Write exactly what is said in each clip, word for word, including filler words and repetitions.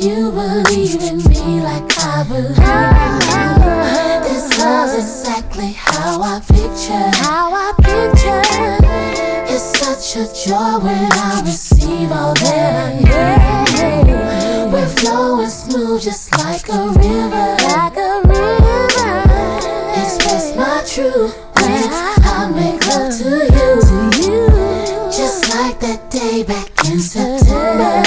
you believe in me like I believe in you. This love's exactly how I picture, how I picture. It's such a joy when I receive all that I need. We're flowing smooth just like a river, like a river. Express my truth when I make love to you, just like that day back in September.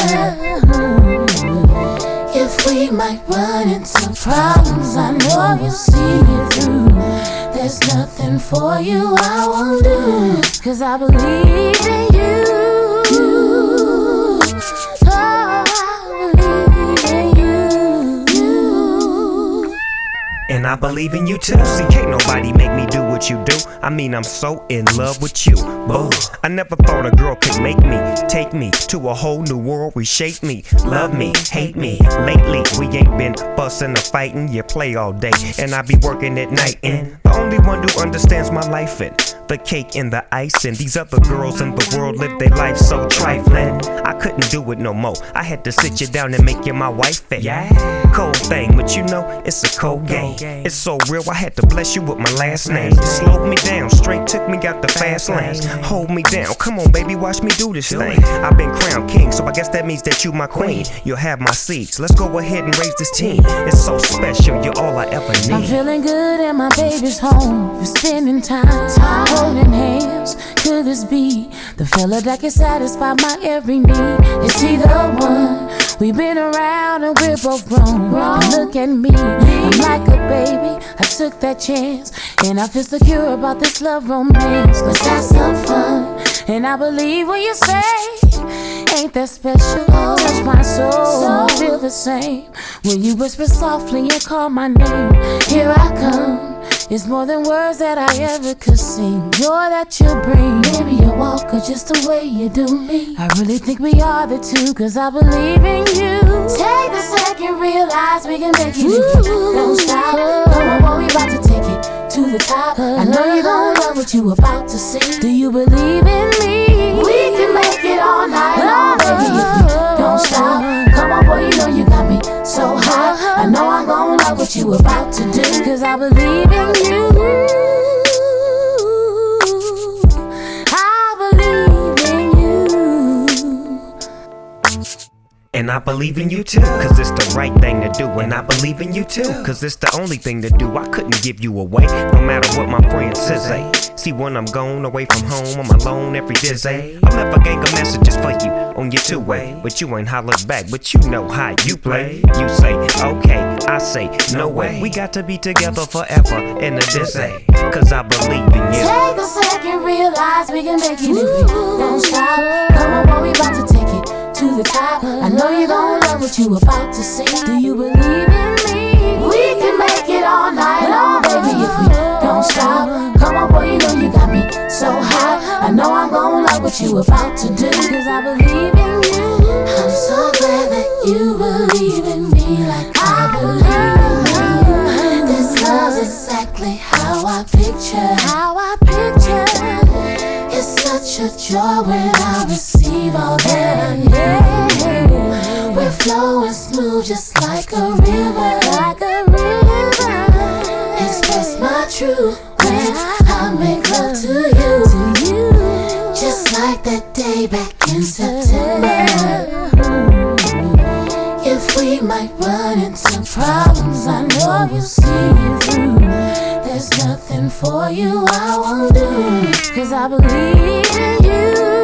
If we might run into problems, I know you'll see me through. There's nothing for you I won't do, 'cause I believe in you. Oh, I believe in you. you. And I believe in you too. See, can't nobody make me do what you do. I mean, I'm so in love with you. Boo. I never thought a girl could make me, take me to a whole new world, reshape me, love me, hate me. Lately, we ain't been bussin' or fighting. You play all day, and I be working at night. And the only one who understands my life and the cake and the ice. And these other girls in the world live their life so trifling. I couldn't do it no more. I had to sit you down and make you my wife. Yeah, cold thing, but you know it's a cold game. It's so real, I had to bless you with my last name. Slowed me down, straight took me out the fast lanes. Hold me down, come on baby, watch me do this thing. I've been crowned king, so I guess that means that you my queen. You'll have my seeds, let's go ahead and raise this team. It's so special, you're all I ever need. I'm feeling good and my baby's home. We're spending time, time holding hands. Could this be the fella that can satisfy my every need? Is he the one? We've been around and we're both grown. Look at me, I'm like a baby. I took that chance and I feel secure about this love romance. Let's have some fun, and I believe what you say. Ain't that special? Touch my soul, I feel the same when you whisper softly and call my name. Here I come. It's more than words that I ever could sing. Joy that you bring, maybe you walk or just the way you do me. I really think we are the two, 'cause I believe in you. Take a second, realize we can make it. If you don't stop, come on boy, we about to take it to the top. I know you gon' love what you about to see. Do you believe in me? We can make it all night long, baby, if we don't stop. Come on boy, you know you got me so high. I know I'm gon' love what you about to do, 'cause I believe in you. I believe in you. And I believe in you too, 'cause it's the right thing to do. And I believe in you too, 'cause it's the only thing to do. I couldn't give you away, no matter what my friends say. See, when I'm gone away from home, I'm alone every day. I'll never gang of messages for you on your two-way, but you ain't hollered back, but you know how you play. You say, okay, I say, no way. We got to be together forever in a dizzy, 'cause I believe in you. Take a second, realize we can make it if we don't stop. Come on boy, we about to take it to the top. I know you gon' love what you about to see. Do you believe in me? We can make it all night long, baby, if we don't stop. Come on boy, you know you got me so high. I know I'm gon' love what you about to do, 'cause I believe in you. I'm so glad that you believe in me like I believe in you. This love's exactly how I picture, how I picture. It's such a joy when I receive all that I need. We're flowing smooth just like a river, like a river. Express my truth when I make love to you, just like that day back in September. If we might run into problems, I know you'll see me through. There's nothing for you I won't do, 'cause I believe in you.